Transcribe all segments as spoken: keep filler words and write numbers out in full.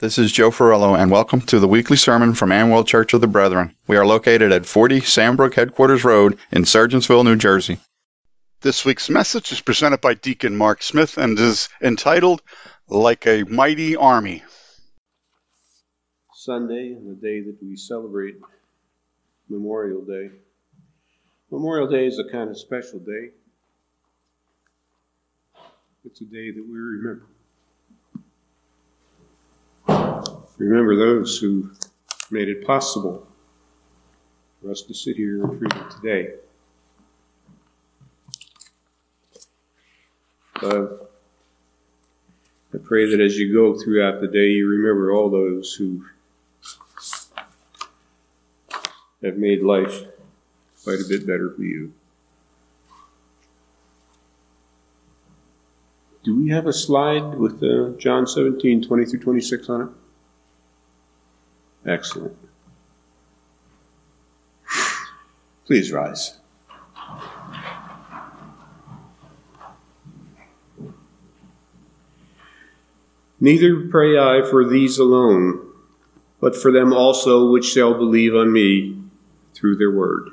This is Joe Ferrello, and welcome to the weekly sermon from Amwell Church of the Brethren. We are located at forty Sandbrook Headquarters Road in Sergeantsville, New Jersey. This week's message is presented by Deacon Mark Smith and is entitled, Like a Mighty Army. Sunday, the day that we celebrate Memorial Day. Memorial Day is a kind of special day. It's a day that we remember. Remember those who made it possible for us to sit here in freedom today. Uh, I pray that as you go throughout the day, you remember all those who have made life quite a bit better for you. Do we have a slide with uh, John seventeen, twenty through twenty-six on it? Excellent. Please rise. Neither pray I for these alone, but for them also which shall believe on me through their word,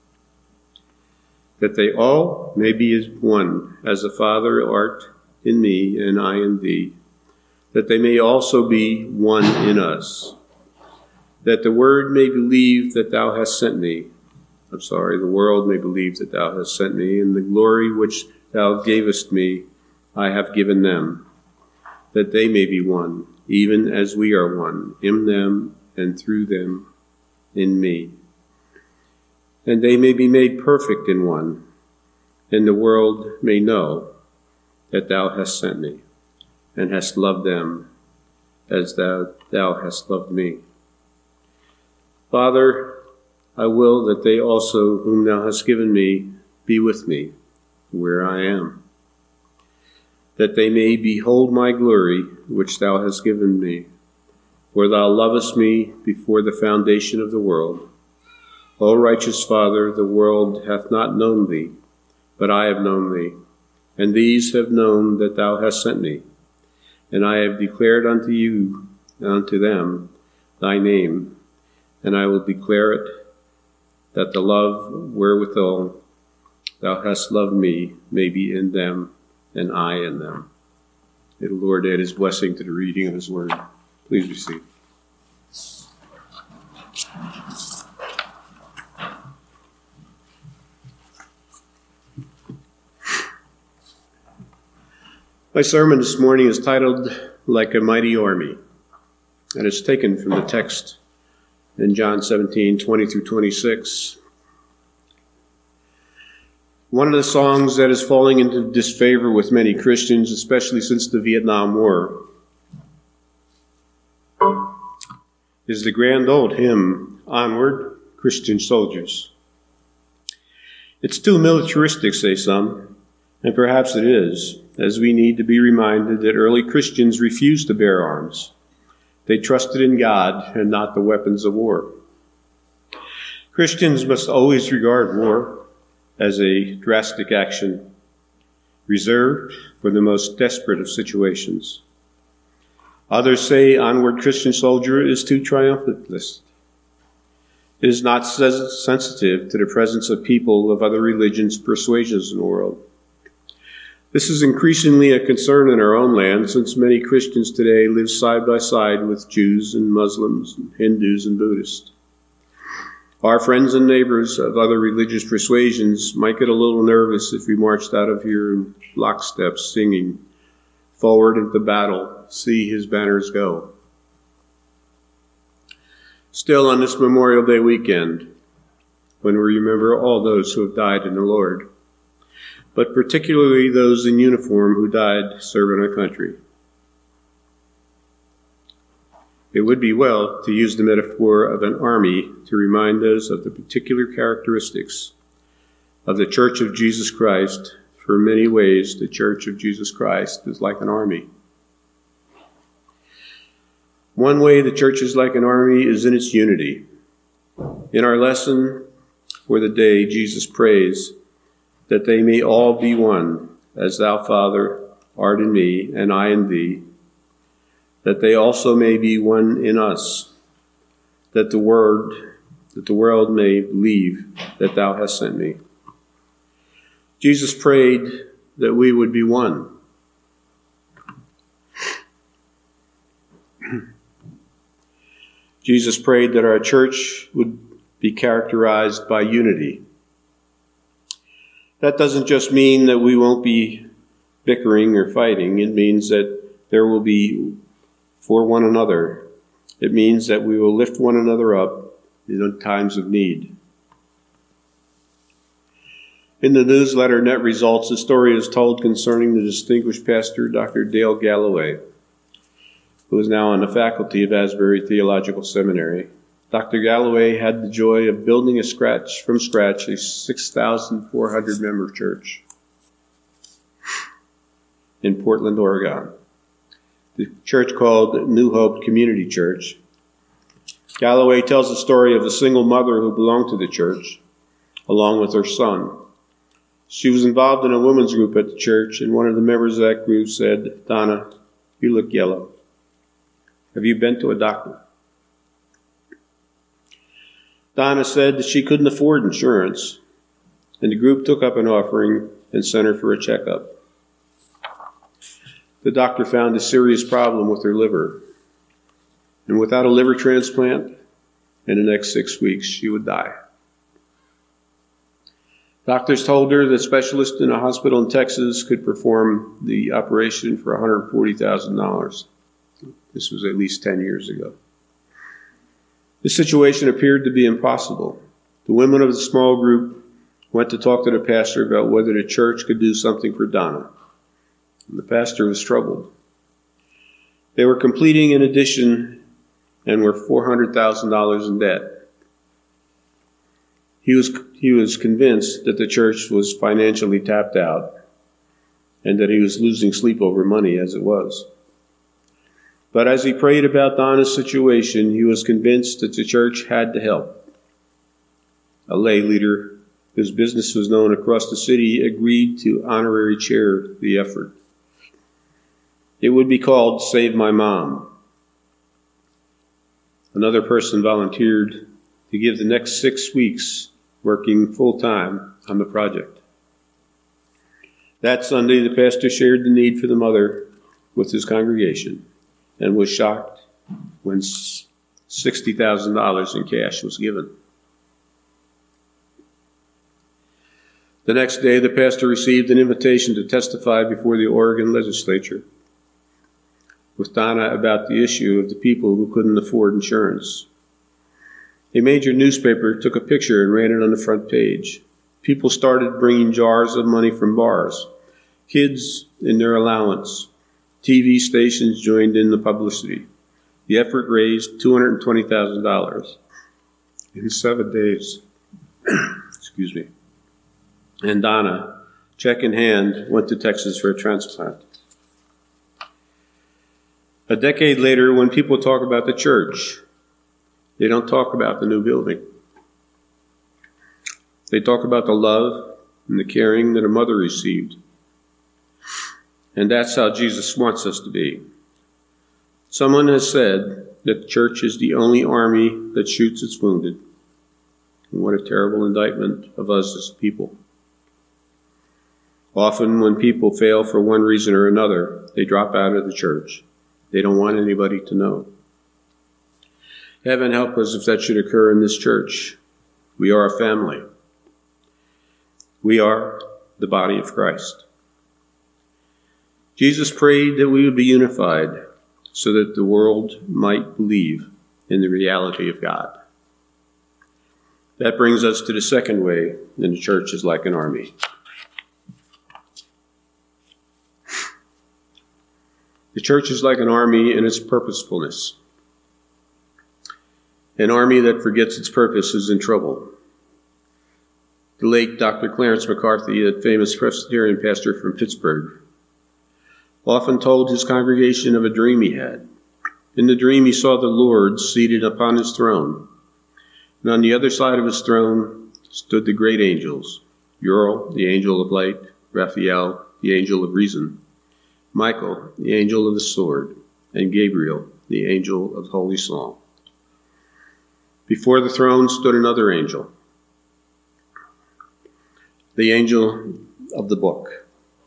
that they all may be as one, as the Father art in me and I in thee, that they may also be one in us, that the word may believe that thou hast sent me. I'm sorry, the world may believe that thou hast sent me, and the glory which thou gavest me I have given them, that they may be one, even as we are one, in them and through them in me. And they may be made perfect in one, and the world may know that thou hast sent me, and hast loved them as thou, thou hast loved me. Father, I will that they also whom thou hast given me be with me where I am, that they may behold my glory which thou hast given me, for thou lovest me before the foundation of the world. O righteous Father, the world hath not known thee, but I have known thee, and these have known that thou hast sent me. And I have declared unto you, unto them, thy name, and I will declare it, that the love wherewithal thou hast loved me may be in them, and I in them. May the Lord add his blessing to the reading of his word. Please receive. My sermon this morning is titled, Like a Mighty Army, and it's taken from the text in John seventeen, twenty through twenty-six. One of the songs that is falling into disfavor with many Christians, especially since the Vietnam War, is the grand old hymn, Onward, Christian Soldiers. It's too militaristic, say some, and perhaps it is, as we need to be reminded that early Christians refused to bear arms. They trusted in God and not the weapons of war. Christians must always regard war as a drastic action, reserved for the most desperate of situations. Others say Onward, Christian Soldier is too triumphalist. It is not sensitive to the presence of people of other religions, persuasions in the world. This is increasingly a concern in our own land, since many Christians today live side by side with Jews and Muslims, and Hindus and Buddhists. Our friends and neighbors of other religious persuasions might get a little nervous if we marched out of here in lockstep singing, "Forward into battle, see his banners go." Still, on this Memorial Day weekend, when we remember all those who have died in the Lord, but particularly those in uniform who died serving our country, it would be well to use the metaphor of an army to remind us of the particular characteristics of the Church of Jesus Christ. For in many ways, the Church of Jesus Christ is like an army. One way the Church is like an army is in its unity. In our lesson for the day, Jesus prays that they may all be one, as thou, Father, art in me, and I in thee, that they also may be one in us, that the word, that the world may believe that thou hast sent me. Jesus prayed that we would be one. Jesus prayed that our church would be characterized by unity. That doesn't just mean that we won't be bickering or fighting. It means that there will be for one another. It means that we will lift one another up in times of need. In the newsletter Net Results, a story is told concerning the distinguished pastor, Doctor Dale Galloway, who is now on the faculty of Asbury Theological Seminary. Doctor Galloway had the joy of building a scratch from scratch a six thousand four hundred member church in Portland, Oregon. The church called New Hope Community Church. Galloway tells the story of a single mother who belonged to the church, along with her son. She was involved in a women's group at the church, and one of the members of that group said, "Donna, you look yellow. Have you been to a doctor?" Donna said that she couldn't afford insurance, and the group took up an offering and sent her for a checkup. The doctor found a serious problem with her liver, and without a liver transplant, in the next six weeks, she would die. Doctors told her that specialists in a hospital in Texas could perform the operation for one hundred forty thousand dollars. This was at least ten years ago. The situation appeared to be impossible. The women of the small group went to talk to the pastor about whether the church could do something for Donna. And the pastor was troubled. They were completing an addition and were four hundred thousand dollars in debt. He was, he was convinced that the church was financially tapped out and that he was losing sleep over money as it was. But as he prayed about Donna's situation, he was convinced that the church had to help. A lay leader whose business was known across the city agreed to honorary chair the effort. It would be called Save My Mom. Another person volunteered to give the next six weeks working full-time on the project. That Sunday, the pastor shared the need for the mother with his congregation and was shocked when sixty thousand dollars in cash was given. The next day, the pastor received an invitation to testify before the Oregon legislature with Donna about the issue of the people who couldn't afford insurance. A major newspaper took a picture and ran it on the front page. People started bringing jars of money from bars, kids in their allowance. T V stations joined in the publicity. The effort raised two hundred twenty thousand dollars in seven days. Excuse me. And Donna, check in hand, went to Texas for a transplant. A decade later, when people talk about the church, they don't talk about the new building. They talk about the love and the caring that a mother received. And that's how Jesus wants us to be. Someone has said that the church is the only army that shoots its wounded. And what a terrible indictment of us as people. Often when people fail for one reason or another, they drop out of the church. They don't want anybody to know. Heaven help us if that should occur in this church. We are a family. We are the body of Christ. Jesus prayed that we would be unified so that the world might believe in the reality of God. That brings us to the second way that the church is like an army. The church is like an army in its purposefulness. An army that forgets its purpose is in trouble. The late Doctor Clarence McCarthy, a famous Presbyterian pastor from Pittsburgh, often told his congregation of a dream he had. In the dream, he saw the Lord seated upon his throne, and on the other side of his throne stood the great angels, Uriel, the angel of light, Raphael, the angel of reason, Michael, the angel of the sword, and Gabriel, the angel of holy song. Before the throne stood another angel, the angel of the book,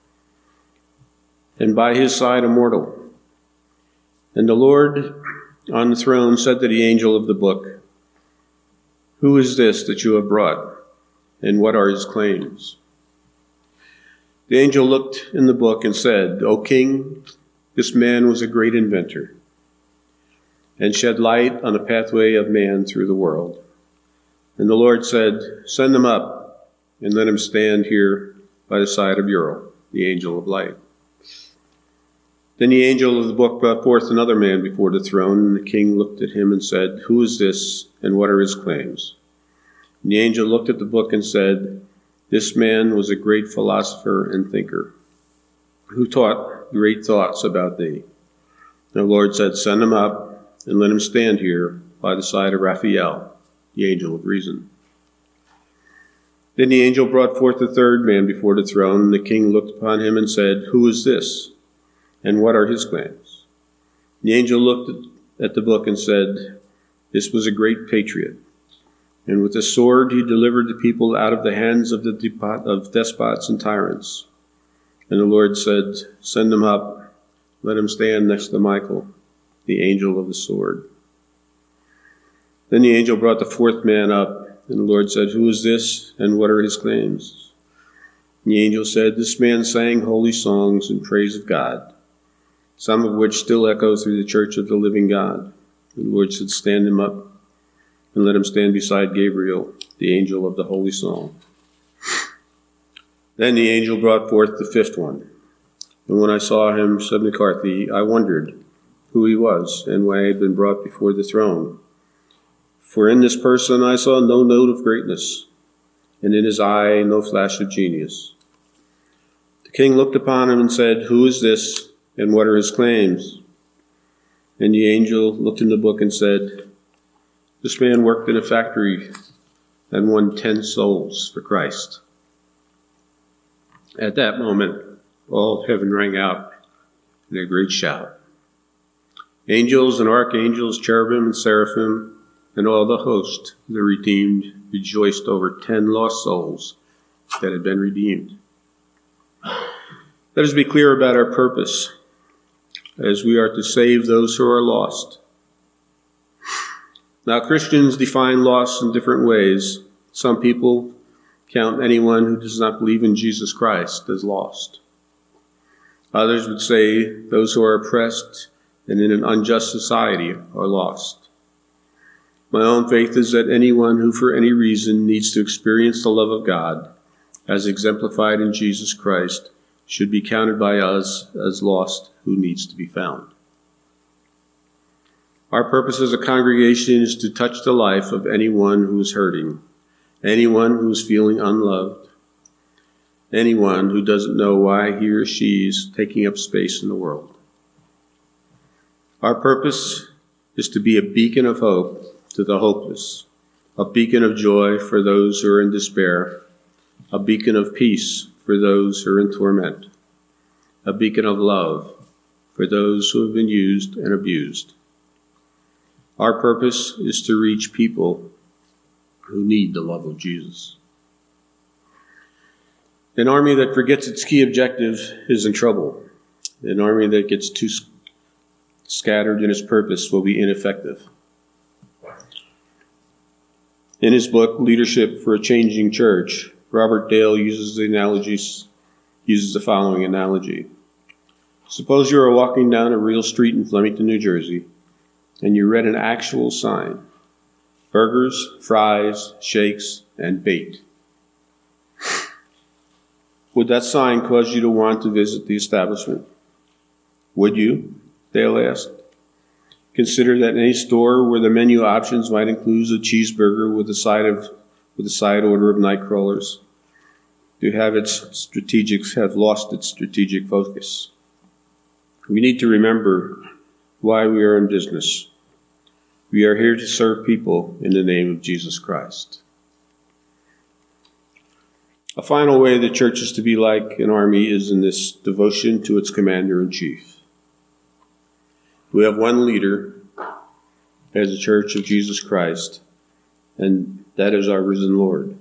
and by his side a mortal. And the Lord on the throne said to the angel of the book, "Who is this that you have brought, and what are his claims?" The angel looked in the book and said, "O king, this man was a great inventor, and shed light on the pathway of man through the world." And the Lord said, "Send him up, and let him stand here by the side of Uriel, the angel of light." Then the angel of the book brought forth another man before the throne, and the king looked at him and said, "Who is this, and what are his claims?" And the angel looked at the book and said, "This man was a great philosopher and thinker, who taught great thoughts about thee." And the Lord said, "Send him up, and let him stand here by the side of Raphael, the angel of reason." Then the angel brought forth the third man before the throne, and the king looked upon him and said, "Who is this, and what are his claims?" The angel looked at the book and said, "This was a great patriot, and with a sword he delivered the people out of the hands of the depot of despots and tyrants." And the Lord said, "Send him up, let him stand next to Michael, the angel of the sword." Then the angel brought the fourth man up, and the Lord said, "Who is this, and what are his claims?" And the angel said, "This man sang holy songs in praise of God, some of which still echo through the church of the living God." And the Lord said, "Stand him up, and let him stand beside Gabriel, the angel of the holy song." Then the angel brought forth the fifth one. And when I saw him, said McCarthy, I wondered who he was and why he had been brought before the throne. For in this person I saw no note of greatness, and in his eye no flash of genius. The king looked upon him and said, "Who is this, and what are his claims?" And the angel looked in the book and said, "This man worked in a factory and won ten souls for Christ." At that moment, all heaven rang out in a great shout. Angels and archangels, cherubim and seraphim, and all the host, the redeemed, rejoiced over ten lost souls that had been redeemed. Let us be clear about our purpose, as we are to save those who are lost. Now, Christians define lost in different ways. Some people count anyone who does not believe in Jesus Christ as lost. Others would say those who are oppressed and in an unjust society are lost. My own faith is that anyone who for any reason needs to experience the love of God, as exemplified in Jesus Christ, should be counted by us as lost who needs to be found. Our purpose as a congregation is to touch the life of anyone who is hurting, anyone who is feeling unloved, anyone who doesn't know why he or she is taking up space in the world. Our purpose is to be a beacon of hope to the hopeless, a beacon of joy for those who are in despair, a beacon of peace for those who are in torment, a beacon of love for those who have been used and abused. Our purpose is to reach people who need the love of Jesus. An army that forgets its key objective is in trouble. An army that gets too scattered in its purpose will be ineffective. In his book, Leadership for a Changing Church, Robert Dale uses the analogies, uses the following analogy. Suppose you are walking down a real street in Flemington, New Jersey, and you read an actual sign: burgers, fries, shakes, and bait. Would that sign cause you to want to visit the establishment? Would you? Dale asked. Consider that any store where the menu options might include a cheeseburger with a side of with a side order of night crawlers, to have its strategics have lost its strategic focus. We need to remember why we are in business. We are here to serve people in the name of Jesus Christ. A final way the church is to be like an army is in this devotion to its commander-in-chief. We have one leader as the Church of Jesus Christ, and that is our risen Lord.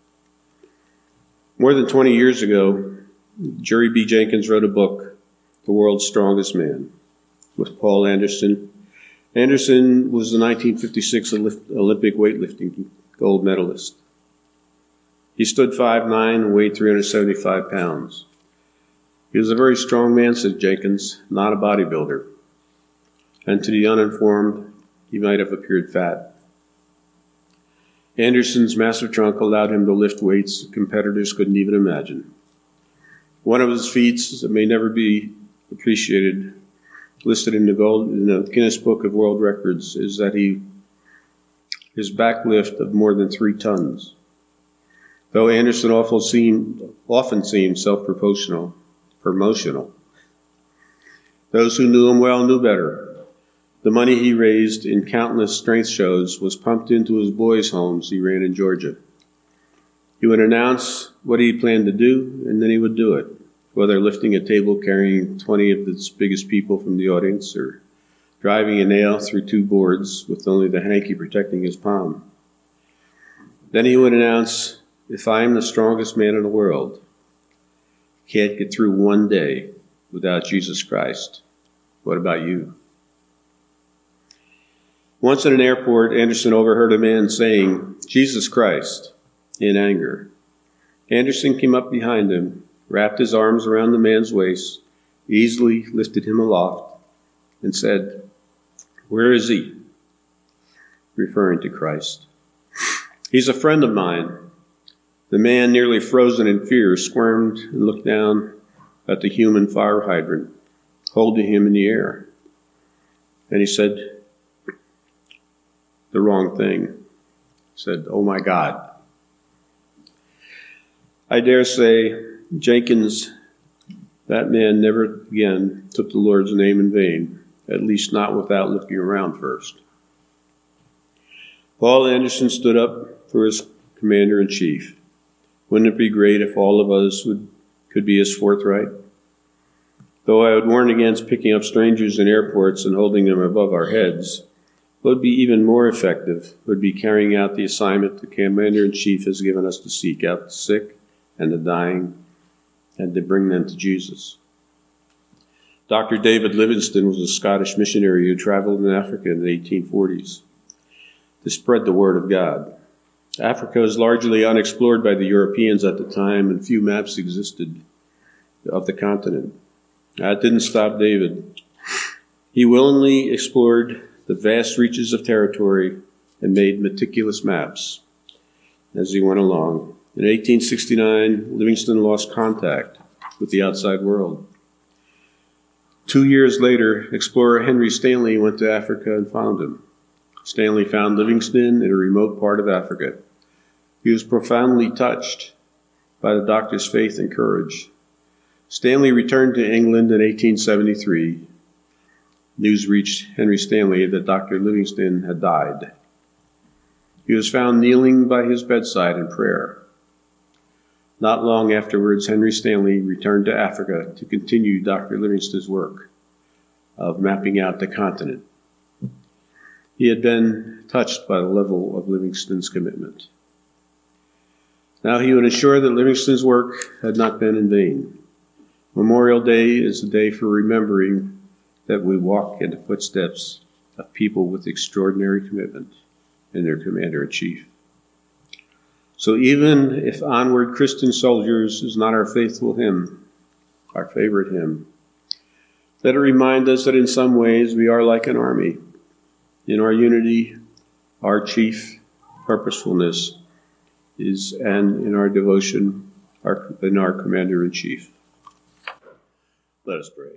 More than twenty years ago, Jerry B. Jenkins wrote a book, The World's Strongest Man, with Paul Anderson. Anderson was the nineteen fifty-six Olympic weightlifting gold medalist. He stood five nine and weighed three hundred seventy-five pounds. He was a very strong man, said Jenkins, not a bodybuilder. And to the uninformed, he might have appeared fat. Anderson's massive trunk allowed him to lift weights competitors couldn't even imagine. One of his feats that may never be appreciated, listed in the gold in the Guinness Book of World Records, is that he his back lift of more than three tons. Though Anderson often seemed often seemed self-promotional, promotional. Those who knew him well knew better. The money he raised in countless strength shows was pumped into his boys' homes he ran in Georgia. He would announce what he planned to do, and then he would do it, whether lifting a table carrying twenty of the biggest people from the audience or driving a nail through two boards with only the hanky protecting his palm. Then he would announce, if I am the strongest man in the world, can't get through one day without Jesus Christ. What about you? Once at an airport, Anderson overheard a man saying, Jesus Christ, in anger. Anderson came up behind him, wrapped his arms around the man's waist, easily lifted him aloft, and said, where is he? Referring to Christ. He's a friend of mine. The man, nearly frozen in fear, squirmed and looked down at the human fire hydrant, holding him in the air. And he said the wrong thing. He said, oh my God. I dare say Jenkins, that man never again took the Lord's name in vain, at least not without looking around first. Paul Anderson stood up for his commander-in-chief. Wouldn't it be great if all of us would, could be as forthright? Though I would warn against picking up strangers in airports and holding them above our heads, what would be even more effective would be carrying out the assignment the commander-in-chief has given us to seek out the sick and the dying and to bring them to Jesus. Doctor David Livingstone was a Scottish missionary who traveled in Africa in the eighteen forties to spread the word of God. Africa was largely unexplored by the Europeans at the time, and few maps existed of the continent. That didn't stop David. He willingly explored the vast reaches of territory and made meticulous maps as he went along. In eighteen sixty-nine, Livingstone lost contact with the outside world. Two years later, explorer Henry Stanley went to Africa and found him. Stanley found Livingstone in a remote part of Africa. He was profoundly touched by the doctor's faith and courage. Stanley returned to England in eighteen seventy-three. News reached Henry Stanley that Doctor Livingstone had died. He was found kneeling by his bedside in prayer. Not long afterwards, Henry Stanley returned to Africa to continue Doctor Livingstone's work of mapping out the continent. He had been touched by the level of Livingstone's commitment. Now he would ensure that Livingstone's work had not been in vain. Memorial Day is a day for remembering that we walk in the footsteps of people with extraordinary commitment in their commander-in-chief. So even if Onward Christian Soldiers is not our faithful hymn, our favorite hymn, let it remind us that in some ways we are like an army. In our unity, our chief purposefulness is, and in our devotion, our, in our commander-in-chief. Let us pray.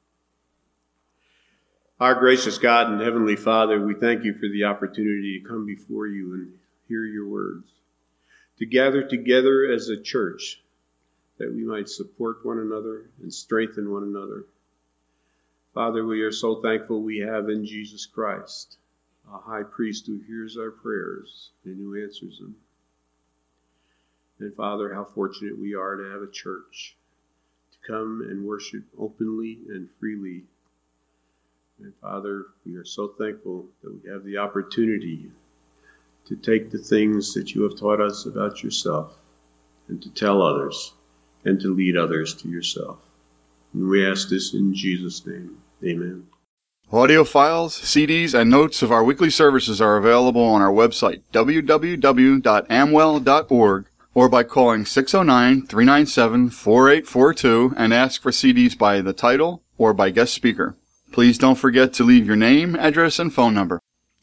Our gracious God and Heavenly Father, we thank you for the opportunity to come before you and hear your words, to gather together as a church, that we might support one another and strengthen one another. Father, we are so thankful we have in Jesus Christ a high priest who hears our prayers and who answers them. And Father, how fortunate we are to have a church to come and worship openly and freely And Father, we are so thankful that we have the opportunity to take the things that you have taught us about yourself and to tell others and to lead others to yourself. And we ask this in Jesus' name. Amen. Audio files, C Ds, and notes of our weekly services are available on our website, w w w dot amwell dot org, or by calling six oh nine, three nine seven, four eight four two and ask for C Ds by the title or by guest speaker. Please don't forget to leave your name, address, and phone number.